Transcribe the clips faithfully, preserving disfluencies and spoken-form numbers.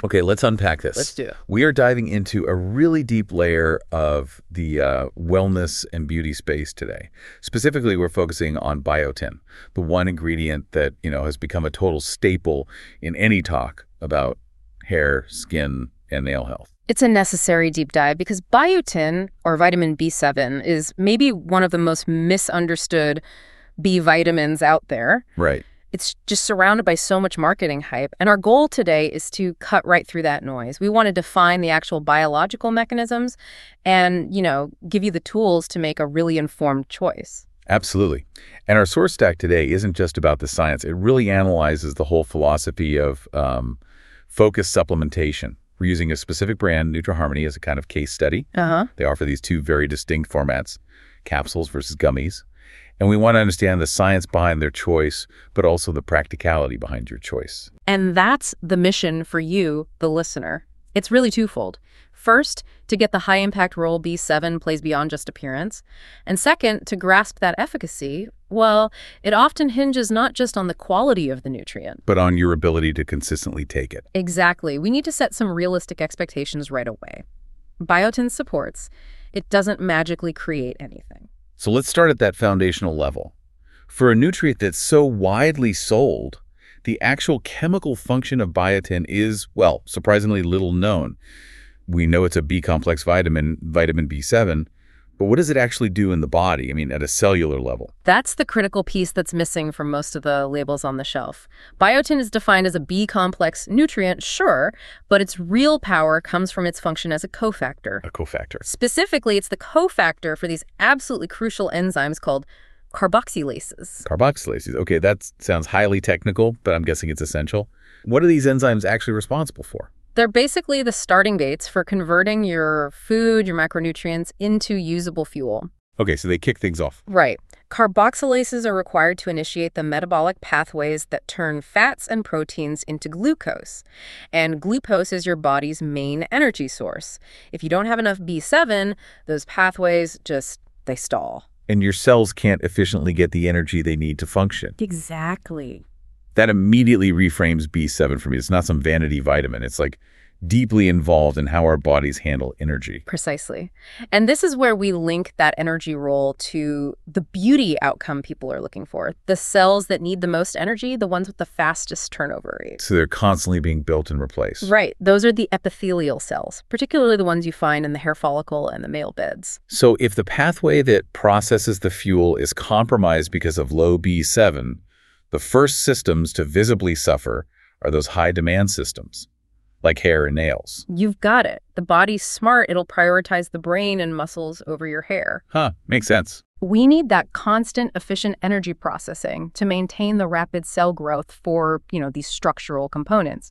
Okay, let's unpack this. Let's do it. We are diving into a really deep layer of the uh, wellness and beauty space today. Specifically, we're focusing on biotin, the one ingredient that, you know, has become a total staple in any talk about hair, skin, and nail health. It's a necessary deep dive because biotin, or vitamin B seven, is maybe one of the most misunderstood B vitamins out there. Right. It's just surrounded by so much marketing hype. And our goal today is to cut right through that noise. We want to define the actual biological mechanisms and, you know, give you the tools to make a really informed choice. Absolutely. And our source stack today isn't just about the science. It really analyzes the whole philosophy of um, focused supplementation. We're using a specific brand, NutriHarmony, as a kind of case study. Uh-huh. They offer these two very distinct formats, capsules versus gummies. And we want to understand the science behind their choice, but also the practicality behind your choice. And that's the mission for you, the listener. It's really twofold. First, to get the high-impact role B seven plays beyond just appearance. And second, to grasp that efficacy, well, it often hinges not just on the quality of the nutrient, But on your ability to consistently take it. exactly. We need to set some realistic expectations right away. Biotin supports. It doesn't magically create anything. So let's start at that foundational level. For a nutrient that's so widely sold, the actual chemical function of biotin is, well, surprisingly little known. We know it's a B-complex vitamin, vitamin B seven, but what does it actually do in the body? I mean, at a cellular level. That's the critical piece that's missing from most of the labels on the shelf. Biotin is defined as a B-complex nutrient, sure, but its real power comes from its function as a cofactor. A cofactor. Specifically, it's the cofactor for these absolutely crucial enzymes called carboxylases. Carboxylases. Okay, that sounds highly technical, but I'm guessing it's essential. What are these enzymes actually responsible for? They're basically the starting gates for converting your food, your macronutrients, into usable fuel. Okay, so they kick things off. Right. Carboxylases are required to initiate the metabolic pathways that turn fats and proteins into glucose. And glucose is your body's main energy source. If you don't have enough B seven, those pathways just, they stall. And your cells can't efficiently get the energy they need to function. Exactly. That immediately reframes B seven for me. It's not some vanity vitamin. It's like deeply involved in how our bodies handle energy. Precisely. And this is where we link that energy role to the beauty outcome people are looking for. The cells that need the most energy, the ones with the fastest turnover rate. So they're constantly being built and replaced. Right. Those are the epithelial cells, particularly the ones you find in the hair follicle and the male beds. So if the pathway that processes the fuel is compromised because of low B seven, the first systems to visibly suffer are those high-demand systems, like hair and nails. You've got it. The body's smart. It'll prioritize the brain and muscles over your hair. Huh, makes sense. We need that constant, efficient energy processing to maintain the rapid cell growth for, you know, these structural components.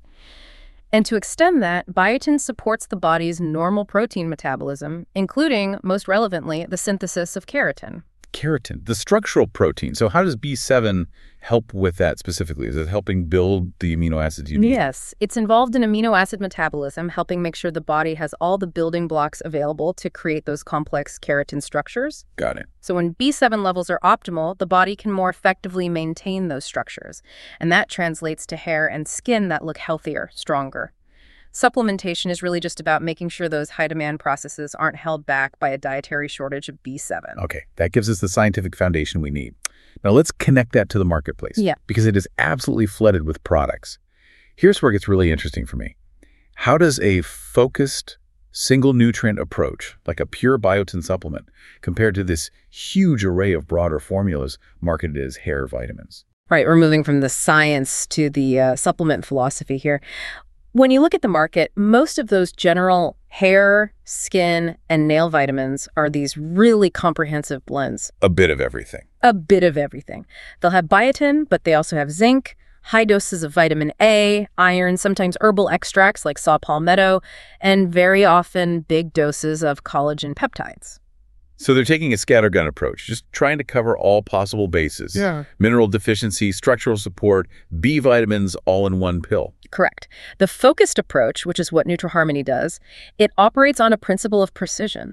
And to extend that, biotin supports the body's normal protein metabolism, including, most relevantly, the synthesis of keratin. Keratin, the structural protein. So how does B seven help with that specifically? Is it helping build the amino acids you need? Yes, it's involved in amino acid metabolism, helping make sure the body has all the building blocks available to create those complex keratin structures. Got it. So when B seven levels are optimal, the body can more effectively maintain those structures. And that translates to hair and skin that look healthier, stronger. Supplementation is really just about making sure those high-demand processes aren't held back by a dietary shortage of B seven. Okay, that gives us the scientific foundation we need. Now let's connect that to the marketplace. Yeah. Because it is absolutely flooded with products. Here's where it gets really interesting for me. How does a focused, single nutrient approach, like a pure biotin supplement, compare to this huge array of broader formulas marketed as hair vitamins? Right, we're moving from the science to the uh, supplement philosophy here. When you look at the market, most of those general hair, skin, and nail vitamins are these really comprehensive blends. A bit of everything. A bit of everything. They'll have biotin, but they also have zinc, high doses of vitamin A, iron, sometimes herbal extracts like saw palmetto, and very often big doses of collagen peptides. So they're taking a scattergun approach, just trying to cover all possible bases. Yeah. Mineral deficiency, structural support, B vitamins all in one pill. Correct. The focused approach, which is what NutriHarmony does, it operates on a principle of precision.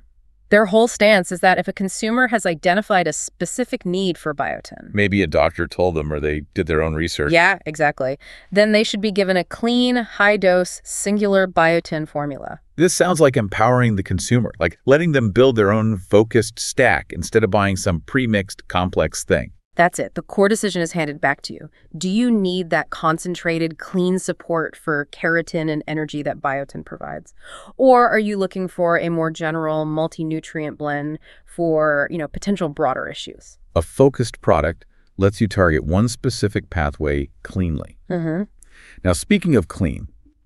Their whole stance is that if a consumer has identified a specific need for biotin, Maybe a doctor told them or they did their own research. yeah, exactly, then they should be given a clean, high-dose, singular biotin formula. This sounds like empowering the consumer, like letting them build their own focused stack instead of buying some pre-mixed complex thing. That's it. The core decision is handed back to you. Do you need that concentrated, clean support for keratin and energy that biotin provides? Or are you looking for a more general multi-nutrient blend for, you know, potential broader issues? A focused product lets you target one specific pathway cleanly. Mm-hmm. Now, speaking of clean,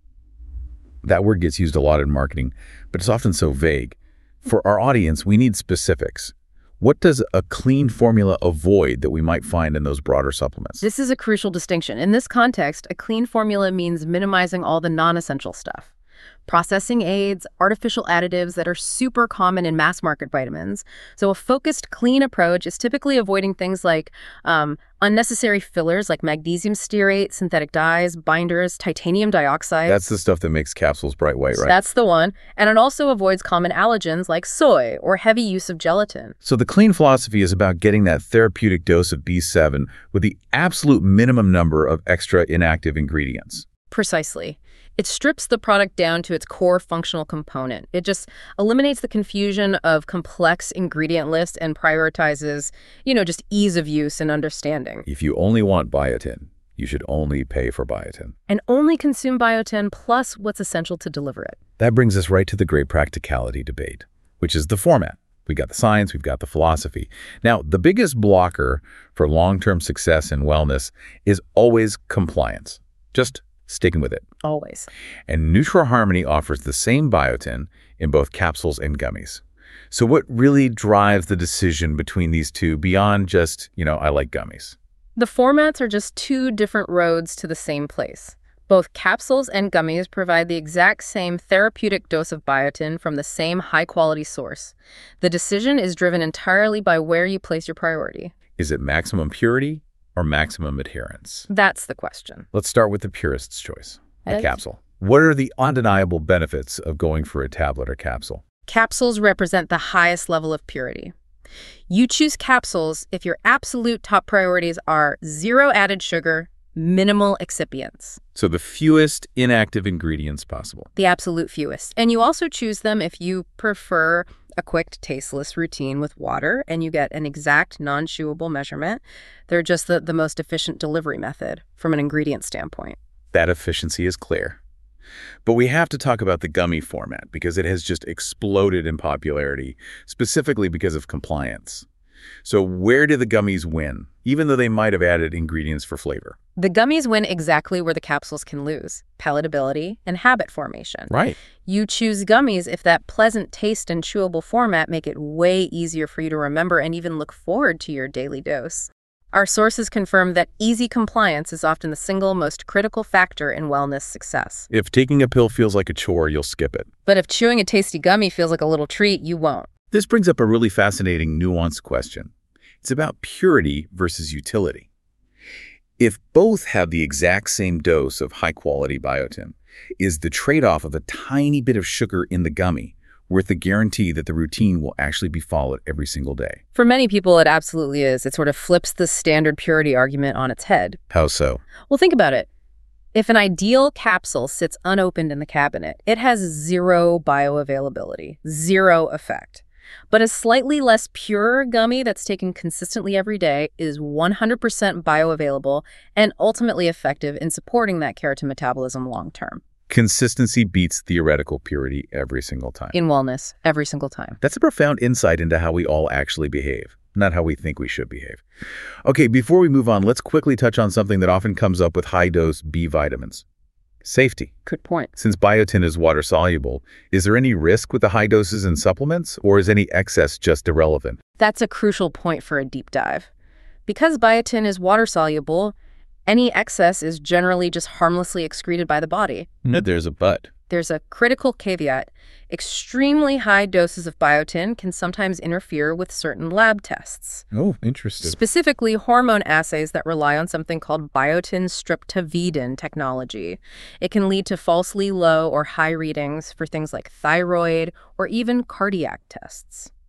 that word gets used a lot in marketing, but it's often so vague. For our audience, we need specifics. What does a clean formula avoid that we might find in those broader supplements? This is a crucial distinction. In this context, a clean formula means minimizing all the non-essential stuff. Processing aids, artificial additives that are super common in mass market vitamins. So a focused, clean approach is typically avoiding things like um, unnecessary fillers like magnesium stearate, synthetic dyes, binders, titanium dioxide. That's the stuff that makes capsules bright white, right? That's the one. And it also avoids common allergens like soy or heavy use of gelatin. So the clean philosophy is about getting that therapeutic dose of B seven with the absolute minimum number of extra inactive ingredients. Precisely. It strips the product down to its core functional component. It just eliminates the confusion of complex ingredient lists and prioritizes, you know, just ease of use and understanding. If you only want biotin, you should only pay for biotin. And only consume biotin plus what's essential to deliver it. That brings us right to the great practicality debate, which is the format. We've got the science, we've got the philosophy. Now, the biggest blocker for long-term success and wellness is always compliance. Just sticking with it. Always. And NutriHarmony offers the same biotin in both capsules and gummies. So what really drives the decision between these two beyond just, you know, I like gummies? The formats are just two different roads to the same place. Both capsules and gummies provide the exact same therapeutic dose of biotin from the same high-quality source. The decision is driven entirely by where you place your priority. Is it maximum purity or maximum adherence? That's the question. Let's start with the purist's choice, a Yes. capsule. What are the undeniable benefits of going for a tablet or capsule? Capsules represent the highest level of purity. You choose capsules if your absolute top priorities are zero added sugar, minimal excipients, So the fewest inactive ingredients possible. the absolute fewest. And you also choose them if you prefer a quick, tasteless routine with water and you get an exact, non-chewable measurement. They're just the, the most efficient delivery method from an ingredient standpoint. That efficiency is clear. But we have to talk about the gummy format because it has just exploded in popularity, specifically because of compliance. So where do the gummies win, even though they might have added ingredients for flavor? The gummies win exactly where the capsules can lose: palatability and habit formation. Right. You choose gummies if that pleasant taste and chewable format make it way easier for you to remember and even look forward to your daily dose. Our sources confirm that easy compliance is often the single most critical factor in wellness success. If taking a pill feels like a chore, you'll skip it. But if chewing a tasty gummy feels like a little treat, you won't. This brings up a really fascinating, nuanced question. It's about purity versus utility. If both have the exact same dose of high-quality biotin, is the trade-off of a tiny bit of sugar in the gummy worth the guarantee that the routine will actually be followed every single day? For many people, it absolutely is. It sort of flips the standard purity argument on its head. How so? Well, think about it. If an ideal capsule sits unopened in the cabinet, it has zero bioavailability, zero effect. But a slightly less pure gummy that's taken consistently every day is one hundred percent bioavailable and ultimately effective in supporting that keratin metabolism long term. Consistency beats theoretical purity every single time. In wellness, every single time. That's a profound insight into how we all actually behave, not how we think we should behave. Okay, before we move on, let's quickly touch on something that often comes up with high-dose B vitamins. Safety. Good point. Since biotin is water-soluble, is there any risk with the high doses in supplements, or is any excess just irrelevant? That's a crucial point for a deep dive. Because biotin is water-soluble, any excess is generally just harmlessly excreted by the body. No, there's a but. There's a critical caveat. Extremely high doses of biotin can sometimes interfere with certain lab tests. Oh, interesting. Specifically, hormone assays that rely on something called biotin streptavidin technology. It can lead to falsely low or high readings for things like thyroid or even cardiac tests.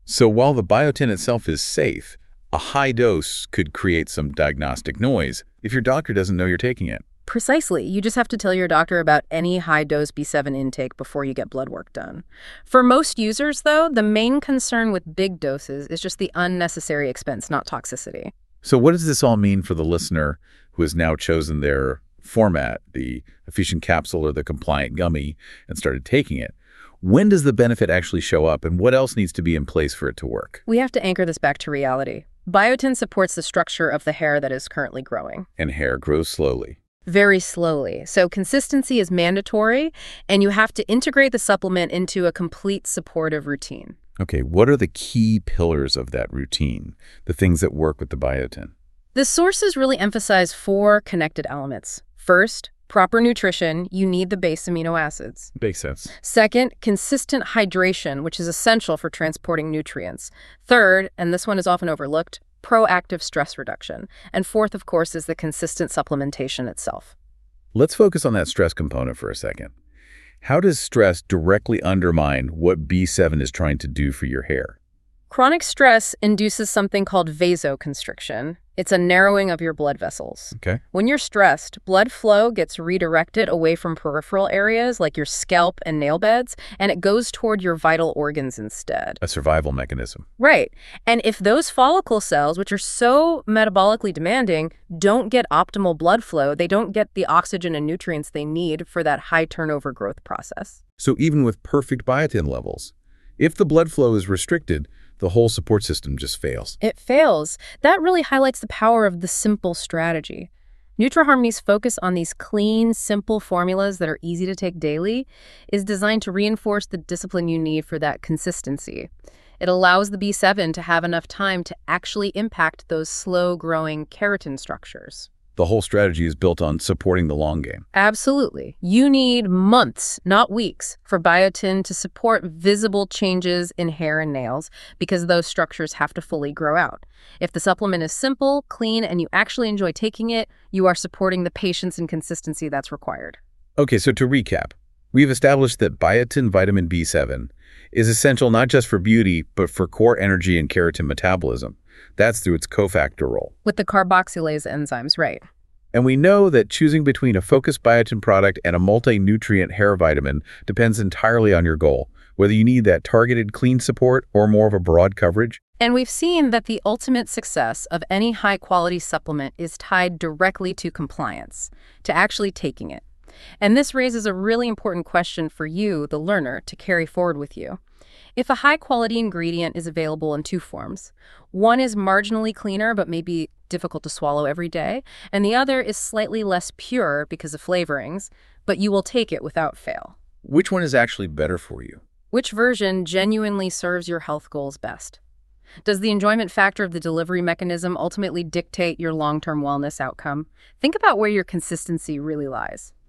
So while the biotin itself is safe, a high dose could create some diagnostic noise if your doctor doesn't know you're taking it. Precisely. You just have to tell your doctor about any high-dose B seven intake before you get blood work done. For most users, though, the main concern with big doses is just the unnecessary expense, not toxicity. So what does this all mean for the listener who has now chosen their format, the efficient capsule or the compliant gummy, and started taking it? When does the benefit actually show up, and what else needs to be in place for it to work? We have to anchor this back to reality. Biotin supports the structure of the hair that is currently growing. And hair grows slowly. Very slowly. So consistency is mandatory, and you have to integrate the supplement into a complete supportive routine. Okay, what are the key pillars of that routine, the things that work with the biotin? The sources really emphasize four connected elements. First, proper nutrition. You need the base amino acids. Makes sense. Second, consistent hydration, which is essential for transporting nutrients. Third, and this one is often overlooked, proactive stress reduction. And fourth, of course, is the consistent supplementation itself. Let's focus on that stress component for a second. How does stress directly undermine what B seven is trying to do for your hair? Chronic stress induces something called vasoconstriction. It's a narrowing of your blood vessels. Okay. When you're stressed, blood flow gets redirected away from peripheral areas like your scalp and nail beds, and it goes toward your vital organs instead. A survival mechanism. Right. And if those follicle cells, which are so metabolically demanding, don't get optimal blood flow, they don't get the oxygen and nutrients they need for that high turnover growth process. So even with perfect biotin levels, if the blood flow is restricted, the whole support system just fails. It fails. That really highlights the power of the simple strategy. NutriHarmony's focus on these clean, simple formulas that are easy to take daily is designed to reinforce the discipline you need for that consistency. It allows the B seven to have enough time to actually impact those slow-growing keratin structures. The whole strategy is built on supporting the long game. Absolutely. You need months, not weeks, for biotin to support visible changes in hair and nails because those structures have to fully grow out. If the supplement is simple, clean, and you actually enjoy taking it, you are supporting the patience and consistency that's required. Okay, so to recap, we've established that biotin vitamin B seven is essential not just for beauty, but for core energy and keratin metabolism. That's through its cofactor role. With the carboxylase enzymes, right. And we know that choosing between a focused biotin product and a multi-nutrient hair vitamin depends entirely on your goal, whether you need that targeted clean support or more of a broad coverage. And we've seen that the ultimate success of any high-quality supplement is tied directly to compliance, to actually taking it. And this raises a really important question for you, the learner, to carry forward with you. If a high-quality ingredient is available in two forms, one is marginally cleaner but maybe difficult to swallow every day, and the other is slightly less pure because of flavorings, but you will take it without fail. Which one is actually better for you? Which version genuinely serves your health goals best? Does the enjoyment factor of the delivery mechanism ultimately dictate your long-term wellness outcome? Think about where your consistency really lies.